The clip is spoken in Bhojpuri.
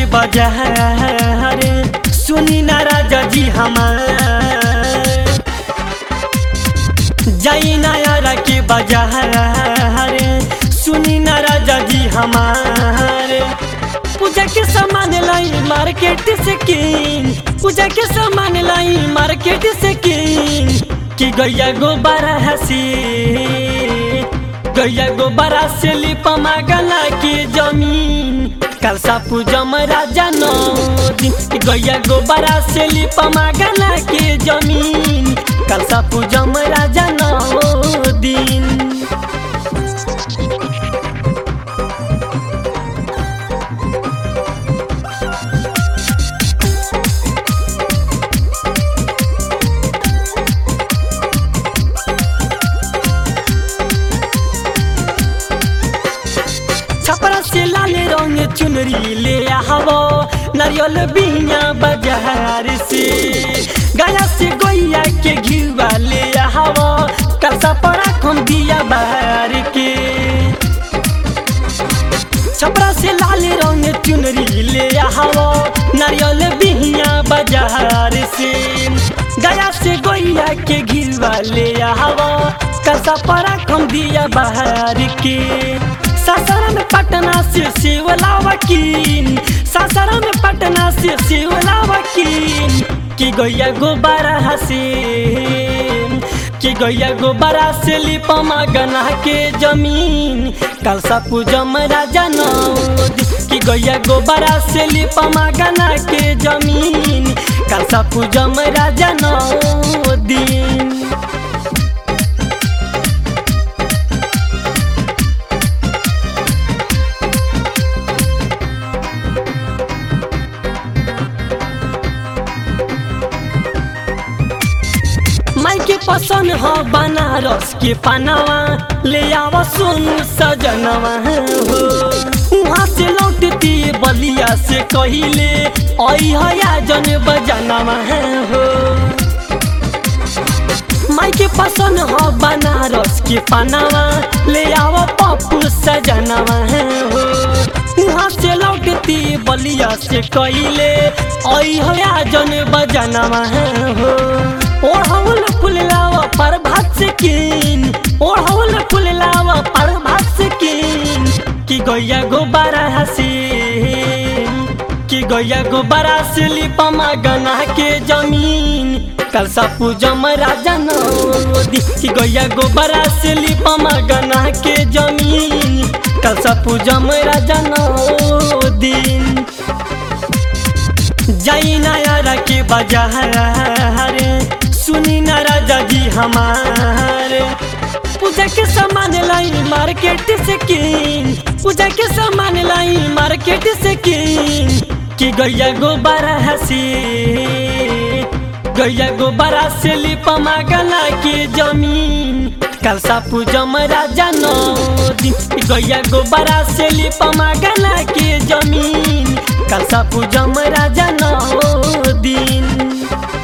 बाजार सुनी ना राजा जी हमार जाई नायारा के बाजार सुनी ना राजा जी हमार पूजा के सामान लाई मार्केट से किन पूजा के सामान लाई मार्केट से किन कि गैया गोबारा हसी गैया गोबारा से लिपमा गला के जमीन कलसा पूजम राजा नौ दिन गैया गोबारा से लिपमा गला के जमीन कलसा पूजम राजा नौ दिन छपरा से लाल रंग चुनरी ले आवो नारियल बिहिया बाजार से गया से गोइया के घिवा ले आवो कलसा पड़ा खम दिया बाहर के छपरा से लाल रंग चुनरी ले आवो नारियल बिहिया बाजार से गया से गोइया के घिवा ले आवो कलसा पड़ा खम दिया बाहर के सासाराम पटना से शिवला वकील सासाराम पटना से शिवला वकील कि गैया गोबारा हसी कि गैया गोबारा से लिपमा गना के जमीन कलसा पूजम राजा नौ कि गैया गोबारा से लिपमा गना के जमीन कलसा पूजम राजा नौ दिन माई के पसंद हो बनारस के पनावा ले आवा सोनू सजनवा हो वहाँ से लौटती बलिया से कहिले आई हया जन बजनवा हो माई के पसंद हो बनारस के पनावा ले आवा पप्पू सजनवा हो वहाँ से लौटती बलिया से कहिले आई हया जन बजनवा हो ओढ़ौल फूल लावा पर भात से किन ओढ़ौल फूल लावा पर भात से किन कि गैया गोबारा हसी कि गैया गोबारा से लिपमा गना के जमीन कलसा पूजम राजा नौ दिन कि गैया गोबारा से लिपमा गना के जमीन कलसा पूजम राजा नौ दिन जाई नायारा के बाजार सुनी ना राजा जी हमार पूजा के सामान लाई मार्केट से किन पूजा के सामान लाई मार्केट से किन कि गैया गोबारा हसी गैया गोबारा से लिपमा गला के जमीन कलसा पूजम राजा नौ दिन गैया गोबारा से लिपमा गला के जमीन कलसा पूजम राजा नौ दिन।